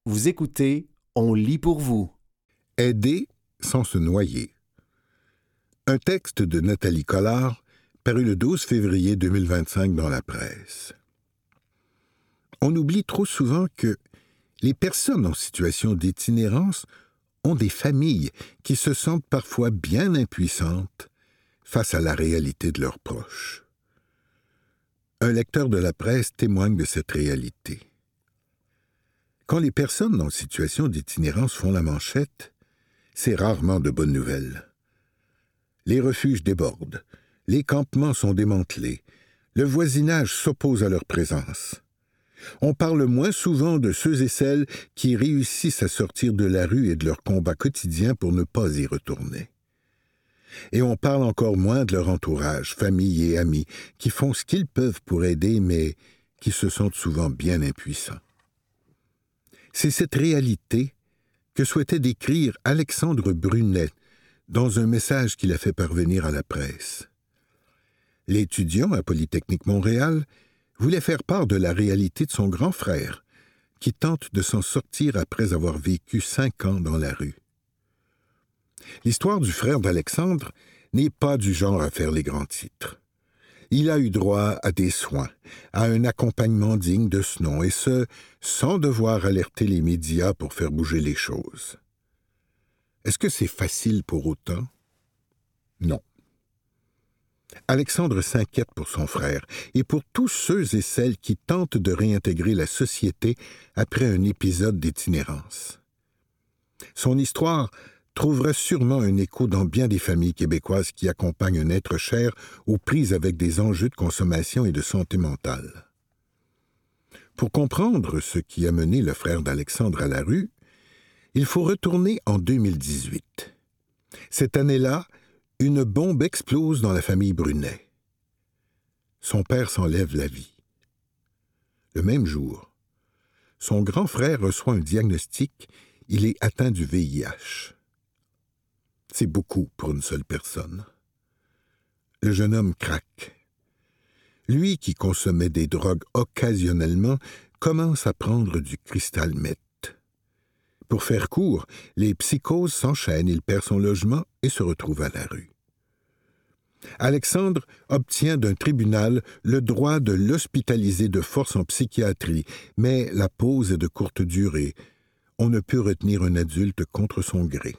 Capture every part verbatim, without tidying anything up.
Vous écoutez, on lit pour vous. Aider sans se noyer. Un texte de Nathalie Collard, paru le douze février deux mille vingt-cinq dans la presse. On oublie trop souvent que les personnes en situation d'itinérance ont des familles qui se sentent parfois bien impuissantes face à la réalité de leurs proches. Un lecteur de la presse témoigne de cette réalité. Quand les personnes en situation d'itinérance font la manchette, c'est rarement de bonnes nouvelles. Les refuges débordent, les campements sont démantelés, le voisinage s'oppose à leur présence. On parle moins souvent de ceux et celles qui réussissent à sortir de la rue et de leur combat quotidien pour ne pas y retourner. Et on parle encore moins de leur entourage, famille et amis, qui font ce qu'ils peuvent pour aider, mais qui se sentent souvent bien impuissants. C'est cette réalité que souhaitait décrire Alexandre Brunet dans un message qu'il a fait parvenir à la presse. L'étudiant à Polytechnique Montréal voulait faire part de la réalité de son grand frère, qui tente de s'en sortir après avoir vécu cinq ans dans la rue. L'histoire du frère d'Alexandre n'est pas du genre à faire les grands titres. Il a eu droit à des soins, à un accompagnement digne de ce nom, et ce, sans devoir alerter les médias pour faire bouger les choses. Est-ce que c'est facile pour autant? Non. Alexandre s'inquiète pour son frère et pour tous ceux et celles qui tentent de réintégrer la société après un épisode d'itinérance. Son histoire trouvera sûrement un écho dans bien des familles québécoises qui accompagnent un être cher aux prises avec des enjeux de consommation et de santé mentale. Pour comprendre ce qui a mené le frère d'Alexandre à la rue, il faut retourner en deux mille dix-huit. Cette année-là, une bombe explose dans la famille Brunet. Son père s'enlève la vie. Le même jour, son grand frère reçoit un diagnostic, il est atteint du V I H. C'est beaucoup pour une seule personne. Le jeune homme craque. Lui qui consommait des drogues occasionnellement commence à prendre du cristal meth. Pour faire court, les psychoses s'enchaînent, il perd son logement et se retrouve à la rue. Alexandre obtient d'un tribunal le droit de l'hospitaliser de force en psychiatrie, mais la pause est de courte durée. On ne peut retenir un adulte contre son gré.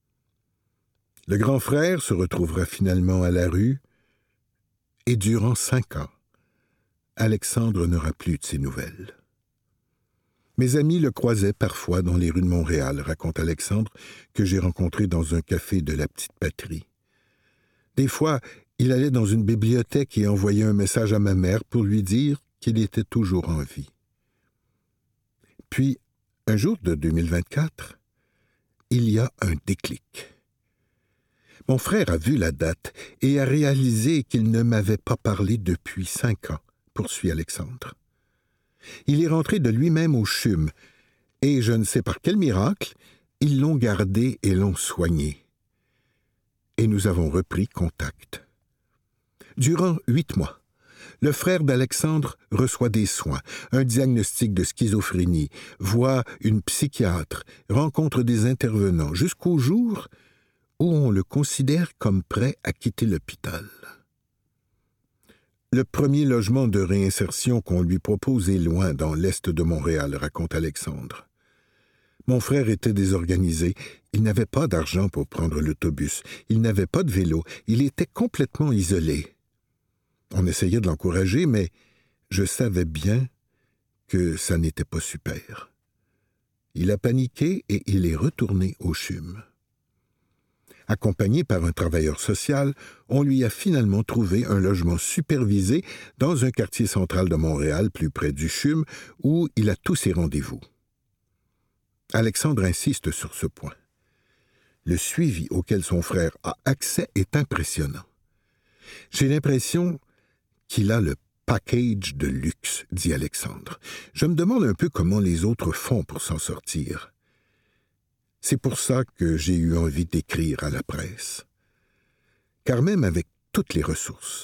Le grand frère se retrouvera finalement à la rue, et durant cinq ans, Alexandre n'aura plus de ses nouvelles. Mes amis le croisaient parfois dans les rues de Montréal, raconte Alexandre, que j'ai rencontré dans un café de la Petite Patrie. Des fois, il allait dans une bibliothèque et envoyait un message à ma mère pour lui dire qu'il était toujours en vie. Puis, un jour de deux mille vingt-quatre, il y a un déclic. Mon frère a vu la date et a réalisé qu'il ne m'avait pas parlé depuis cinq ans, poursuit Alexandre. Il est rentré de lui-même au C H U M, et je ne sais par quel miracle, ils l'ont gardé et l'ont soigné. Et nous avons repris contact. Durant huit mois, le frère d'Alexandre reçoit des soins, un diagnostic de schizophrénie, voit une psychiatre, rencontre des intervenants, jusqu'au jour où on le considère comme prêt à quitter l'hôpital. Le premier logement de réinsertion qu'on lui propose est loin, dans l'est de Montréal, raconte Alexandre. Mon frère était désorganisé, il n'avait pas d'argent pour prendre l'autobus, il n'avait pas de vélo, il était complètement isolé. On essayait de l'encourager, mais je savais bien que ça n'était pas super. Il a paniqué et il est retourné au C H U M. Accompagné par un travailleur social, on lui a finalement trouvé un logement supervisé dans un quartier central de Montréal, plus près du C H U M, où il a tous ses rendez-vous. Alexandre insiste sur ce point. Le suivi auquel son frère a accès est impressionnant. J'ai l'impression qu'il a le package de luxe, dit Alexandre. Je me demande un peu comment les autres font pour s'en sortir. C'est pour ça que j'ai eu envie d'écrire à la presse. Car même avec toutes les ressources,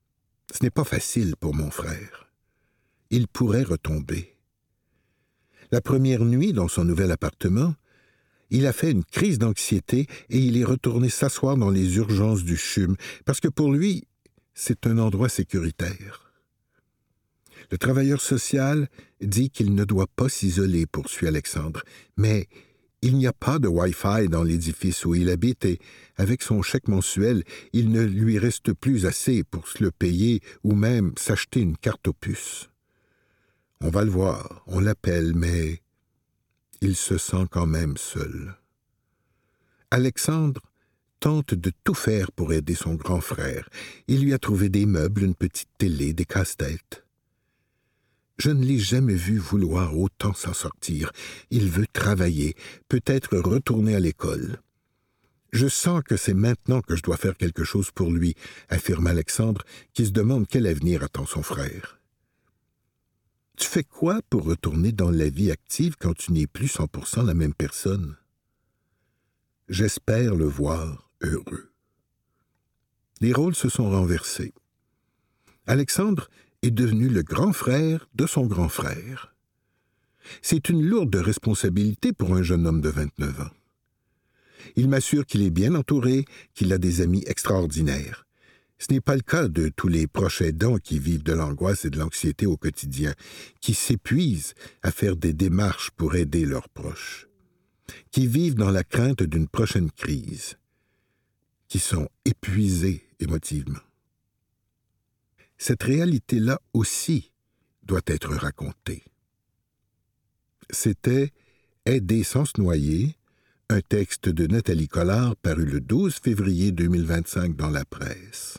ce n'est pas facile pour mon frère. Il pourrait retomber. La première nuit dans son nouvel appartement, il a fait une crise d'anxiété et il est retourné s'asseoir dans les urgences du C H U M, parce que pour lui, c'est un endroit sécuritaire. Le travailleur social dit qu'il ne doit pas s'isoler, poursuit Alexandre, mais il n'y a pas de Wi-Fi dans l'édifice où il habite et, avec son chèque mensuel, il ne lui reste plus assez pour se le payer ou même s'acheter une carte aux puces. On va le voir, on l'appelle, mais il se sent quand même seul. Alexandre tente de tout faire pour aider son grand frère. Il lui a trouvé des meubles, une petite télé, des casse-têtes. Je ne l'ai jamais vu vouloir autant s'en sortir. Il veut travailler, peut-être retourner à l'école. Je sens que c'est maintenant que je dois faire quelque chose pour lui, affirme Alexandre, qui se demande quel avenir attend son frère. Tu fais quoi pour retourner dans la vie active quand tu n'es plus cent pour cent la même personne? J'espère le voir heureux. Les rôles se sont renversés. Alexandre est devenu le grand frère de son grand frère. C'est une lourde responsabilité pour un jeune homme de vingt-neuf ans. Il m'assure qu'il est bien entouré, qu'il a des amis extraordinaires. Ce n'est pas le cas de tous les proches aidants qui vivent de l'angoisse et de l'anxiété au quotidien, qui s'épuisent à faire des démarches pour aider leurs proches, qui vivent dans la crainte d'une prochaine crise, qui sont épuisés émotivement. Cette réalité-là aussi doit être racontée. C'était « Aider sans se noyer », un texte de Nathalie Collard paru le douze février deux mille vingt-cinq dans la presse.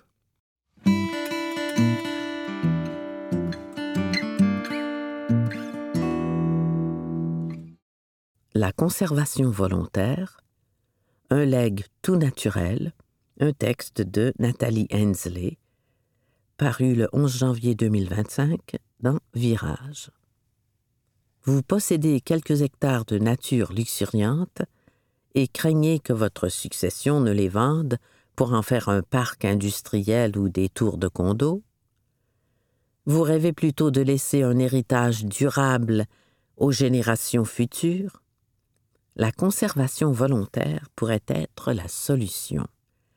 La conservation volontaire, un legs tout naturel, un texte de Nathalie Hensley, paru le onze janvier deux mille vingt-cinq dans Virage. Vous possédez quelques hectares de nature luxuriante et craignez que votre succession ne les vende pour en faire un parc industriel ou des tours de condos? Vous rêvez plutôt de laisser un héritage durable aux générations futures? La conservation volontaire pourrait être la solution.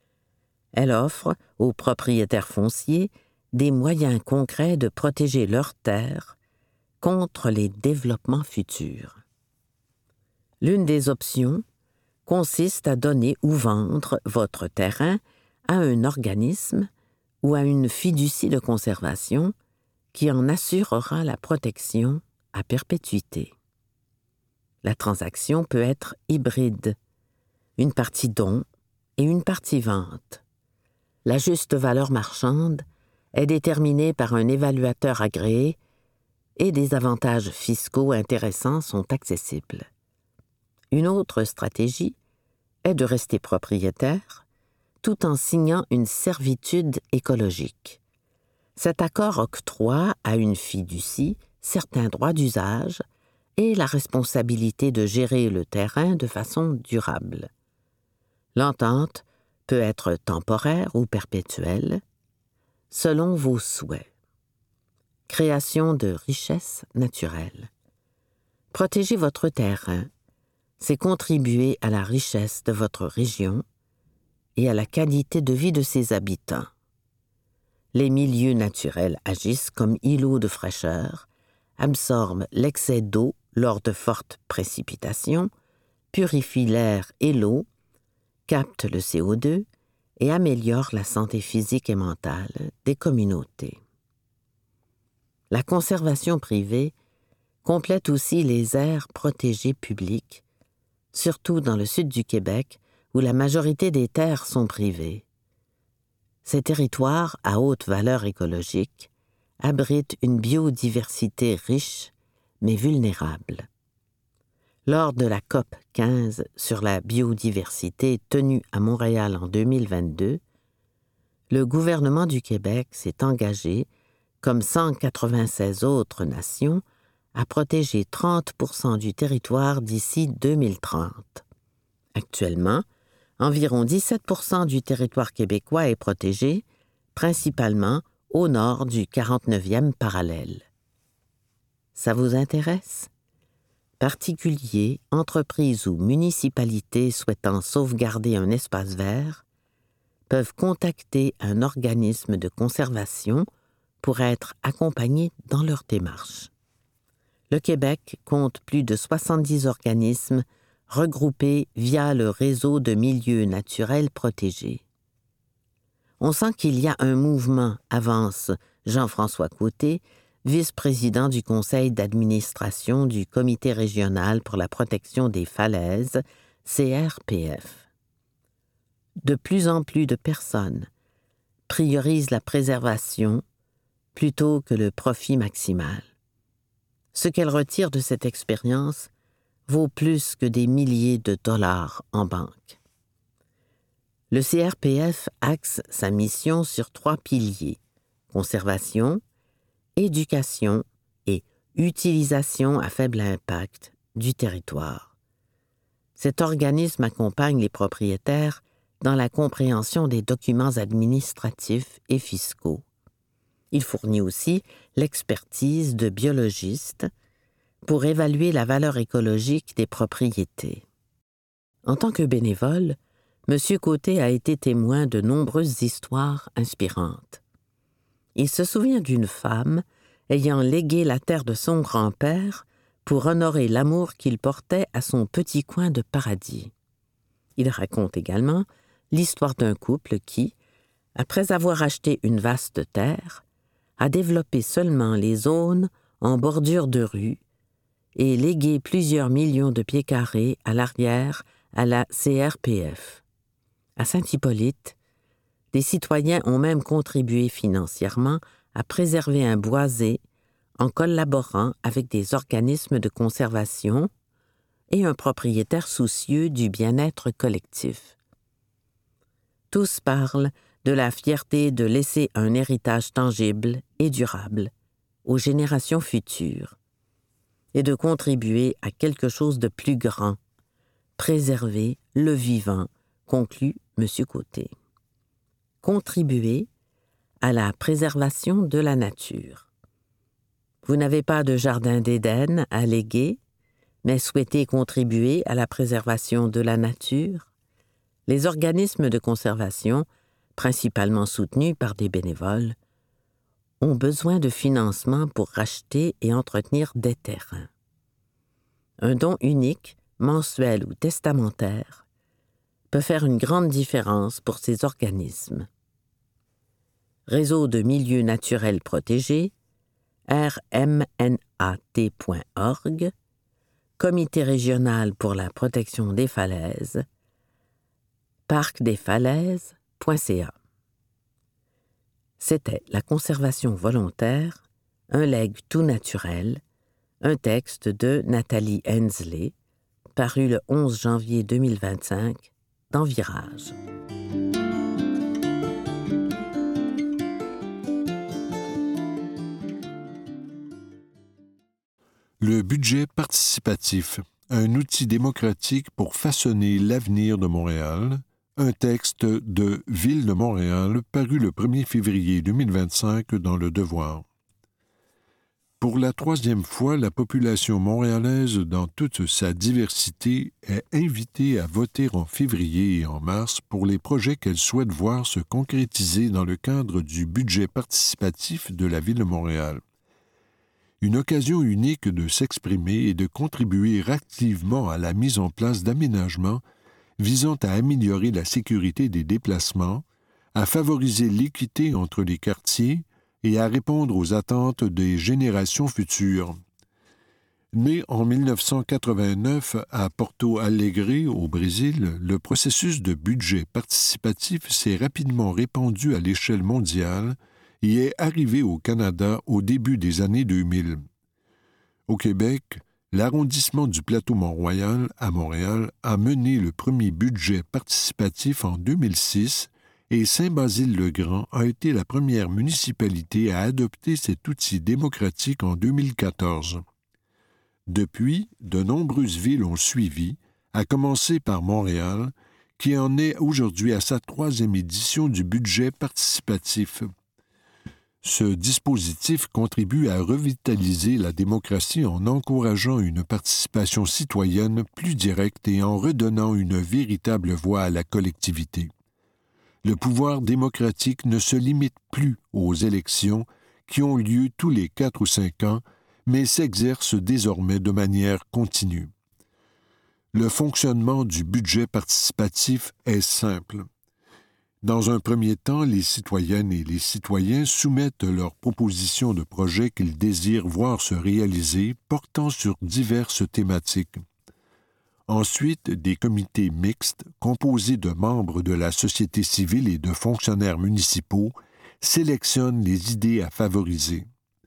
Elle offre aux propriétaires fonciers des moyens concrets de protéger leurs terres contre les développements futurs. L'une des options consiste à donner ou vendre votre terrain à un organisme ou à une fiducie de conservation qui en assurera la protection à perpétuité. La transaction peut être hybride, une partie don et une partie vente. La juste valeur marchande est déterminée par un évaluateur agréé et des avantages fiscaux intéressants sont accessibles. Une autre stratégie est de rester propriétaire tout en signant une servitude écologique. Cet accord octroie à une fiducie certains droits d'usage et la responsabilité de gérer le terrain de façon durable. L'entente peut être temporaire ou perpétuelle, selon vos souhaits. Création de richesses naturelles. Protéger votre terrain, c'est contribuer à la richesse de votre région et à la qualité de vie de ses habitants. Les milieux naturels agissent comme îlots de fraîcheur, absorbent l'excès d'eau lors de fortes précipitations, purifient l'air et l'eau, captent le C O deux et améliorent la santé physique et mentale des communautés. La conservation privée complète aussi les aires protégées publiques, surtout dans le sud du Québec, où la majorité des terres sont privées. Ces territoires à haute valeur écologique abritent une biodiversité riche mais vulnérable. Lors de la COP quinze sur la biodiversité tenue à Montréal en deux mille vingt-deux, le gouvernement du Québec s'est engagé, comme cent quatre-vingt-seize autres nations, à protéger trente pour cent du territoire d'ici deux mille trente. Actuellement, environ dix-sept pour cent du territoire québécois est protégé, principalement au nord du quarante-neuvième parallèle. Ça vous intéresse? particuliers, entreprises ou municipalités souhaitant sauvegarder un espace vert peuvent contacter un organisme de conservation pour être accompagnés dans leur démarche. Le Québec compte plus de soixante-dix organismes regroupés via le réseau de milieux naturels protégés. On sent qu'il y a un mouvement, avance Jean-François Côté, vice-président du conseil d'administration du Comité régional pour la protection des falaises, C R P F. De plus en plus de personnes priorisent la préservation plutôt que le profit maximal. Ce qu'elles retirent de cette expérience vaut plus que des milliers de dollars en banque. Le C R P F axe sa mission sur trois piliers: conservation, éducation et utilisation à faible impact du territoire. Cet organisme accompagne les propriétaires dans la compréhension des documents administratifs et fiscaux. Il fournit aussi l'expertise de biologistes pour évaluer la valeur écologique des propriétés. En tant que bénévole, M. Côté a été témoin de nombreuses histoires inspirantes. Il se souvient d'une femme ayant légué la terre de son grand-père pour honorer l'amour qu'il portait à son petit coin de paradis. Il raconte également l'histoire d'un couple qui, après avoir acheté une vaste terre, a développé seulement les zones en bordure de rue et légué plusieurs millions de pieds carrés à l'arrière à la C R P F. À Saint-Hippolyte, des citoyens ont même contribué financièrement à préserver un boisé en collaborant avec des organismes de conservation et un propriétaire soucieux du bien-être collectif. Tous parlent de la fierté de laisser un héritage tangible et durable aux générations futures et de contribuer à quelque chose de plus grand, préserver le vivant, conclut M. Côté. Contribuer à la préservation de la nature. Vous n'avez pas de jardin d'Éden à léguer, mais souhaitez contribuer à la préservation de la nature? Les organismes de conservation, principalement soutenus par des bénévoles, ont besoin de financement pour racheter et entretenir des terrains. Un don unique, mensuel ou testamentaire, peut faire une grande différence pour ces organismes. Réseau de milieux naturels protégés, R M N A T point org, Comité régional pour la protection des falaises, parc des falaises point c a. C'était La conservation volontaire, un legs tout naturel, un texte de Nathalie Hensley, paru le onze janvier deux mille vingt-cinq dans Virage. Le budget participatif, un outil démocratique pour façonner l'avenir de Montréal, un texte de Ville de Montréal paru le premier février deux mille vingt-cinq dans Le Devoir. Pour la troisième fois, la population montréalaise, dans toute sa diversité, est invitée à voter en février et en mars pour les projets qu'elle souhaite voir se concrétiser dans le cadre du budget participatif de la Ville de Montréal. Une occasion unique de s'exprimer et de contribuer activement à la mise en place d'aménagements visant à améliorer la sécurité des déplacements, à favoriser l'équité entre les quartiers et à répondre aux attentes des générations futures. Né en mille neuf cent quatre-vingt-neuf à Porto Alegre, au Brésil, le processus de budget participatif s'est rapidement répandu à l'échelle mondiale et est arrivé au Canada au début des années deux mille. Au Québec, l'arrondissement du Plateau-Mont-Royal à Montréal a mené le premier budget participatif en deux mille six et Saint-Basile-le-Grand a été la première municipalité à adopter cet outil démocratique en deux mille quatorze. Depuis, de nombreuses villes ont suivi, à commencer par Montréal, qui en est aujourd'hui à sa troisième édition du budget participatif. Ce dispositif contribue à revitaliser la démocratie en encourageant une participation citoyenne plus directe et en redonnant une véritable voix à la collectivité. Le pouvoir démocratique ne se limite plus aux élections qui ont lieu tous les quatre ou cinq ans, mais s'exerce désormais de manière continue. Le fonctionnement du budget participatif est simple. Dans un premier temps, les citoyennes et les citoyens soumettent leurs propositions de projets qu'ils désirent voir se réaliser portant sur diverses thématiques. Ensuite, des comités mixtes, composés de membres de la société civile et de fonctionnaires municipaux, sélectionnent les idées à favoriser.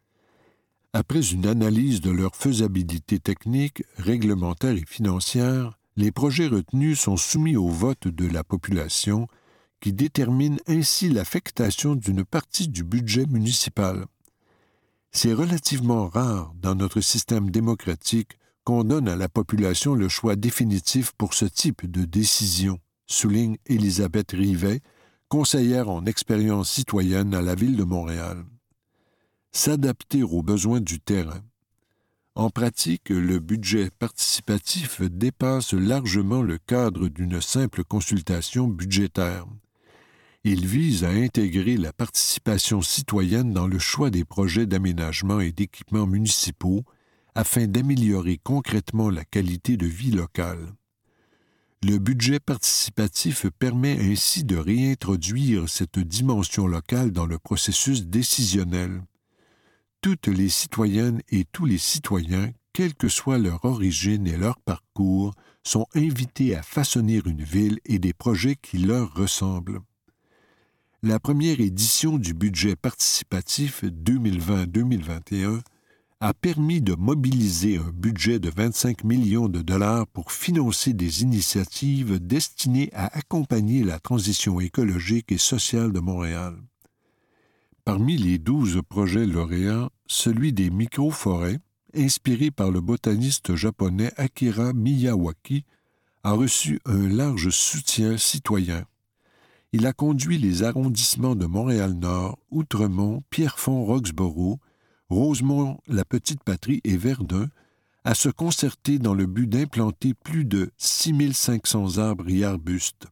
Après une analyse de leur faisabilité technique, réglementaire et financière, les projets retenus sont soumis au vote de la population, qui détermine ainsi l'affectation d'une partie du budget municipal. C'est relativement rare dans notre système démocratique qu'on donne à la population le choix définitif pour ce type de décision, souligne Élisabeth Rivet, conseillère en expérience citoyenne à la Ville de Montréal. S'adapter aux besoins du terrain. En pratique, le budget participatif dépasse largement le cadre d'une simple consultation budgétaire. Il vise à intégrer la participation citoyenne dans le choix des projets d'aménagement et d'équipements municipaux afin d'améliorer concrètement la qualité de vie locale. Le budget participatif permet ainsi de réintroduire cette dimension locale dans le processus décisionnel. Toutes les citoyennes et tous les citoyens, quelle que soit leur origine et leur parcours, sont invités à façonner une ville et des projets qui leur ressemblent. La première édition du budget participatif deux mille vingt deux mille vingt et un a permis de mobiliser un budget de vingt-cinq millions de dollars pour financer des initiatives destinées à accompagner la transition écologique et sociale de Montréal. Parmi les douze projets lauréats, celui des micro-forêts, inspiré par le botaniste japonais Akira Miyawaki, a reçu un large soutien citoyen. Il a conduit les arrondissements de Montréal-Nord, Outremont, Pierrefonds-Roxborough, Rosemont, la Petite-Patrie et Verdun à se concerter dans le but d'implanter plus de six mille cinq cents arbres et arbustes.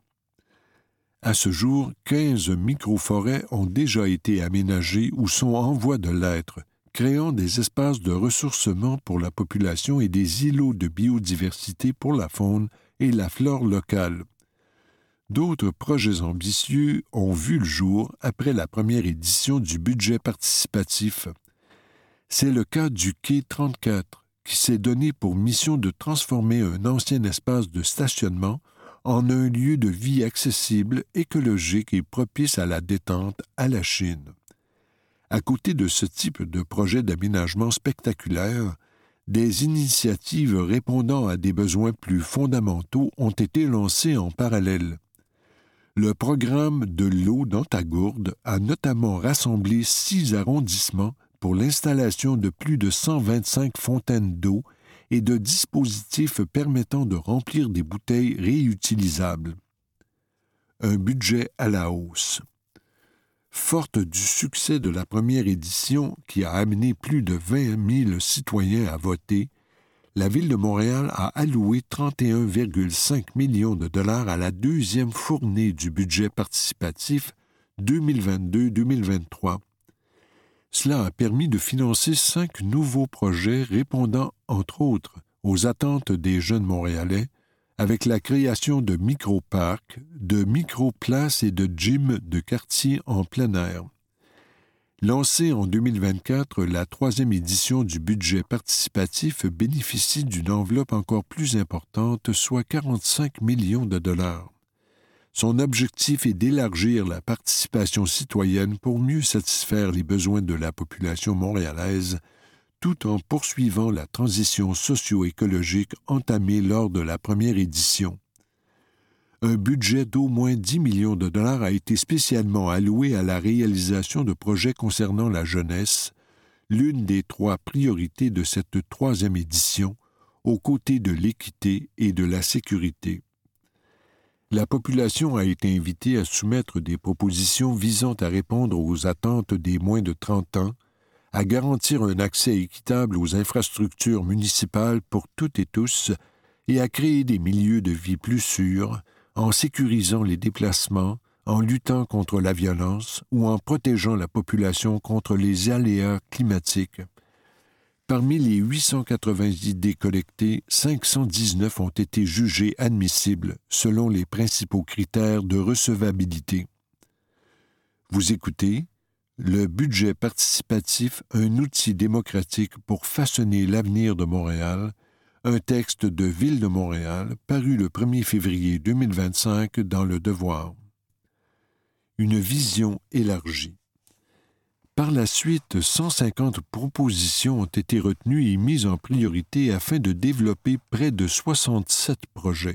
À ce jour, quinze micro-forêts ont déjà été aménagées ou sont en voie de l'être, créant des espaces de ressourcement pour la population et des îlots de biodiversité pour la faune et la flore locale. D'autres projets ambitieux ont vu le jour après la première édition du budget participatif. C'est le cas du quai trente-quatre, qui s'est donné pour mission de transformer un ancien espace de stationnement en un lieu de vie accessible, écologique et propice à la détente à la Chine. À côté de ce type de projet d'aménagement spectaculaire, des initiatives répondant à des besoins plus fondamentaux ont été lancées en parallèle. Le programme de l'eau dans ta gourde a notamment rassemblé six arrondissements pour l'installation de plus de cent vingt-cinq fontaines d'eau et de dispositifs permettant de remplir des bouteilles réutilisables. Un budget à la hausse. Forte du succès de la première édition qui a amené plus de vingt mille citoyens à voter, la Ville de Montréal a alloué trente et un virgule cinq millions de dollars à la deuxième fournée du budget participatif deux mille vingt-deux deux mille vingt-trois. Cela a permis de financer cinq nouveaux projets répondant, entre autres, aux attentes des jeunes Montréalais, avec la création de micro-parcs, de micro-places et de gyms de quartier en plein air. Lancée en deux mille vingt-quatre, la troisième édition du budget participatif bénéficie d'une enveloppe encore plus importante, soit quarante-cinq millions de dollars. Son objectif est d'élargir la participation citoyenne pour mieux satisfaire les besoins de la population montréalaise, tout en poursuivant la transition socio-écologique entamée lors de la première édition. Un budget d'au moins dix millions de dollars a été spécialement alloué à la réalisation de projets concernant la jeunesse, l'une des trois priorités de cette troisième édition, aux côtés de l'équité et de la sécurité. La population a été invitée à soumettre des propositions visant à répondre aux attentes des moins de trente ans, à garantir un accès équitable aux infrastructures municipales pour toutes et tous et à créer des milieux de vie plus sûrs en sécurisant les déplacements, en luttant contre la violence ou en protégeant la population contre les aléas climatiques. Parmi les huit cent quatre-vingts idées collectées, cinq cent dix-neuf ont été jugées admissibles selon les principaux critères de recevabilité. Vous écoutez Le budget participatif, un outil démocratique pour façonner l'avenir de Montréal, un texte de Ville de Montréal paru le premier février deux mille vingt-cinq dans Le Devoir. Une vision élargie. Par la suite, cent cinquante propositions ont été retenues et mises en priorité afin de développer près de soixante-sept projets.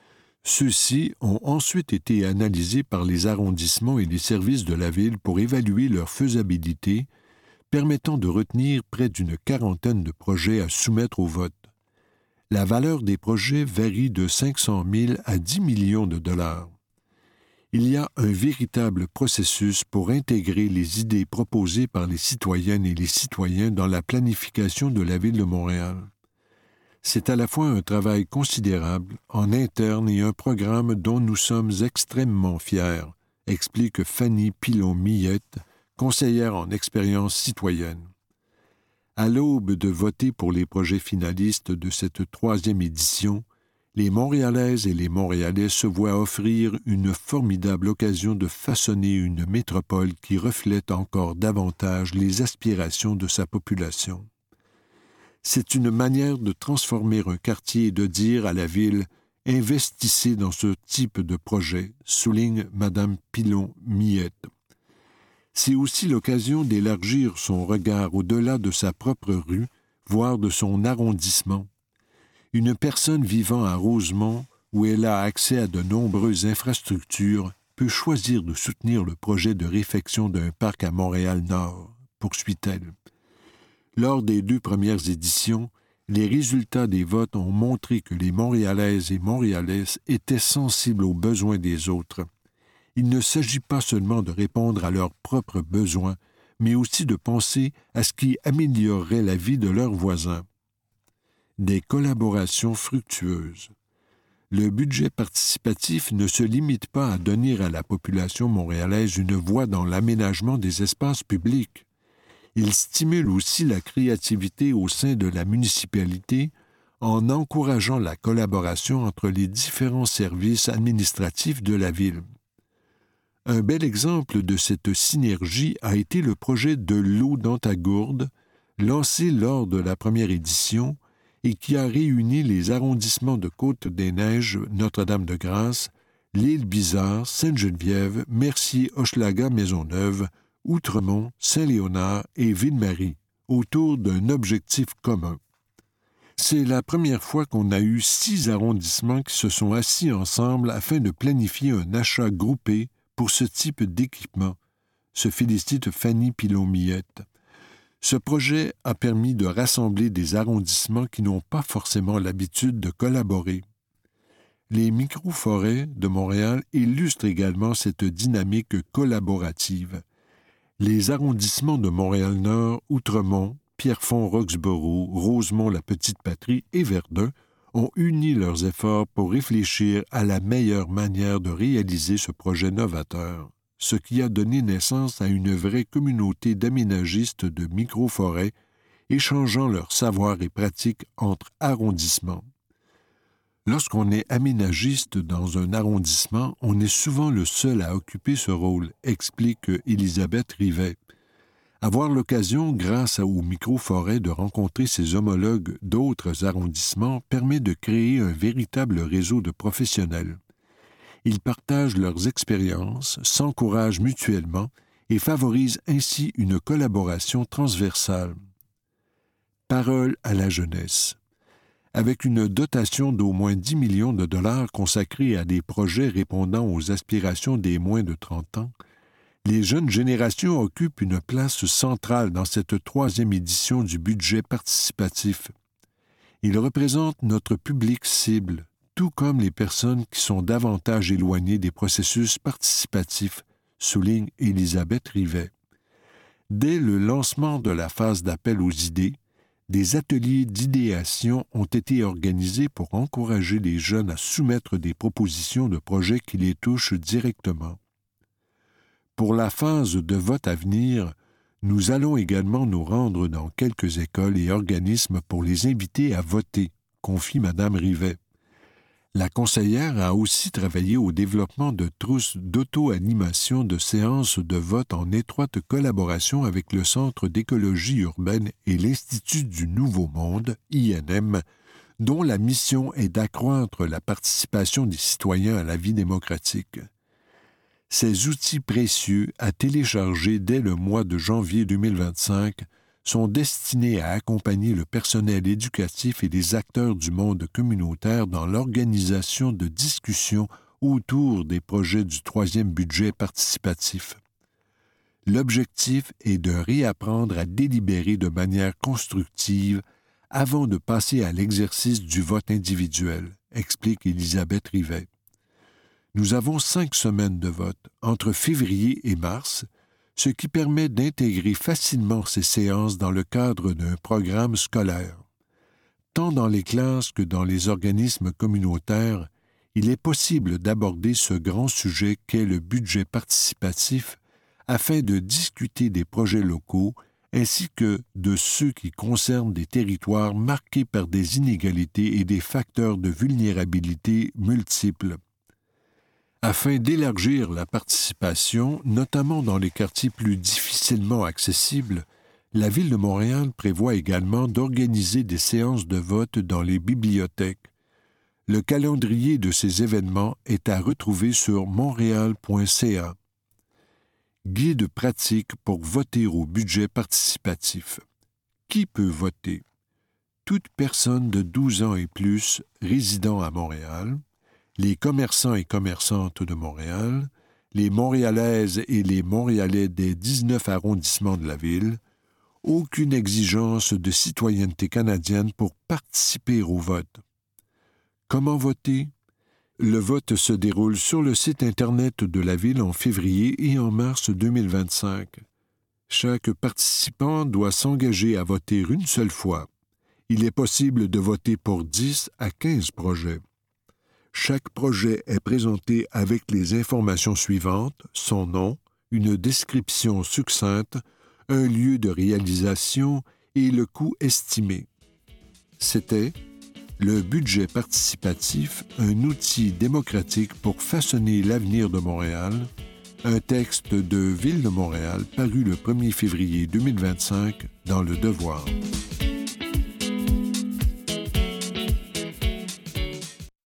Ceux-ci ont ensuite été analysés par les arrondissements et les services de la Ville pour évaluer leur faisabilité, permettant de retenir près d'une quarantaine de projets à soumettre au vote. La valeur des projets varie de cinq cent mille à dix millions de dollars. Il y a un véritable processus pour intégrer les idées proposées par les citoyennes et les citoyens dans la planification de la Ville de Montréal. C'est à la fois un travail considérable en interne et un programme dont nous sommes extrêmement fiers, explique Fanny Pilon-Millette, conseillère en expérience citoyenne. À l'aube de voter pour les projets finalistes de cette troisième édition, les Montréalaises et les Montréalais se voient offrir une formidable occasion de façonner une métropole qui reflète encore davantage les aspirations de sa population. C'est une manière de transformer un quartier et de dire à la Ville « Investissez dans ce type de projet », souligne Mme Pilon-Millette. C'est aussi l'occasion d'élargir son regard au-delà de sa propre rue, voire de son arrondissement. Une personne vivant à Rosemont, où elle a accès à de nombreuses infrastructures, peut choisir de soutenir le projet de réfection d'un parc à Montréal-Nord, poursuit-elle. Lors des deux premières éditions, les résultats des votes ont montré que les Montréalaises et Montréalais étaient sensibles aux besoins des autres. Il ne s'agit pas seulement de répondre à leurs propres besoins, mais aussi de penser à ce qui améliorerait la vie de leurs voisins. Des collaborations fructueuses. Le budget participatif ne se limite pas à donner à la population montréalaise une voix dans l'aménagement des espaces publics. Il stimule aussi la créativité au sein de la municipalité en encourageant la collaboration entre les différents services administratifs de la ville. Un bel exemple de cette synergie a été le projet de l'eau dans ta gourde, lancé lors de la première édition et qui a réuni les arrondissements de Côte-des-Neiges, Notre-Dame-de-Grâce, l'Île-Bizarre, Sainte-Geneviève, Mercier, Hochelaga, Maisonneuve, Outremont, Saint-Léonard et Ville-Marie, autour d'un objectif commun. C'est la première fois qu'on a eu six arrondissements qui se sont assis ensemble afin de planifier un achat groupé pour ce type d'équipement, se félicite Fanny Pilon-Millette. Ce projet a permis de rassembler des arrondissements qui n'ont pas forcément l'habitude de collaborer. Les micro-forêts de Montréal illustrent également cette dynamique collaborative. Les arrondissements de Montréal-Nord, Outremont, Pierrefonds-Roxborough, Rosemont-la-Petite-Patrie et Verdun ont uni leurs efforts pour réfléchir à la meilleure manière de réaliser ce projet novateur, ce qui a donné naissance à une vraie communauté d'aménagistes de micro-forêts échangeant leurs savoirs et pratiques entre arrondissements. Lorsqu'on est aménagiste dans un arrondissement, on est souvent le seul à occuper ce rôle, explique Élisabeth Rivet. Avoir l'occasion, grâce aux micro-forêts, de rencontrer ses homologues d'autres arrondissements permet de créer un véritable réseau de professionnels. Ils partagent leurs expériences, s'encouragent mutuellement et favorisent ainsi une collaboration transversale. Parole à la jeunesse. Avec une dotation d'au moins dix millions de dollars consacrée à des projets répondant aux aspirations des moins de trente ans, les jeunes générations occupent une place centrale dans cette troisième édition du budget participatif. Ils représentent notre public cible, tout comme les personnes qui sont davantage éloignées des processus participatifs, souligne Élisabeth Rivet. Dès le lancement de la phase d'appel aux idées, des ateliers d'idéation ont été organisés pour encourager les jeunes à soumettre des propositions de projets qui les touchent directement. Pour la phase de vote à venir, nous allons également nous rendre dans quelques écoles et organismes pour les inviter à voter, confie Mme Rivet. La conseillère a aussi travaillé au développement de trousses d'auto-animation de séances de vote en étroite collaboration avec le Centre d'écologie urbaine et l'Institut du Nouveau Monde, I N M, dont la mission est d'accroître la participation des citoyens à la vie démocratique. Ces outils précieux à télécharger dès le mois de janvier deux mille vingt-cinq sont destinés à accompagner le personnel éducatif et les acteurs du monde communautaire dans l'organisation de discussions autour des projets du troisième budget participatif. L'objectif est de réapprendre à délibérer de manière constructive avant de passer à l'exercice du vote individuel, explique Élisabeth Rivet. Nous avons cinq semaines de vote, entre février et mars, ce qui permet d'intégrer facilement ces séances dans le cadre d'un programme scolaire. Tant dans les classes que dans les organismes communautaires, il est possible d'aborder ce grand sujet qu'est le budget participatif afin de discuter des projets locaux ainsi que de ceux qui concernent des territoires marqués par des inégalités et des facteurs de vulnérabilité multiples. Afin d'élargir la participation, notamment dans les quartiers plus difficilement accessibles, la Ville de Montréal prévoit également d'organiser des séances de vote dans les bibliothèques. Le calendrier de ces événements est à retrouver sur montréal point c a. Guide pratique pour voter au budget participatif. Qui peut voter? Toute personne de douze ans et plus résidant à Montréal, les commerçants et commerçantes de Montréal, les Montréalaises et les Montréalais des dix-neuf arrondissements de la ville, aucune exigence de citoyenneté canadienne pour participer au vote. Comment voter? Le vote se déroule sur le site Internet de la Ville en février et en mars deux mille vingt-cinq. Chaque participant doit s'engager à voter une seule fois. Il est possible de voter pour dix à quinze projets. Chaque projet est présenté avec les informations suivantes, son nom, une description succincte, un lieu de réalisation et le coût estimé. C'était le budget participatif, un outil démocratique pour façonner l'avenir de Montréal, un texte de Ville de Montréal paru le premier février deux mille vingt-cinq dans Le Devoir.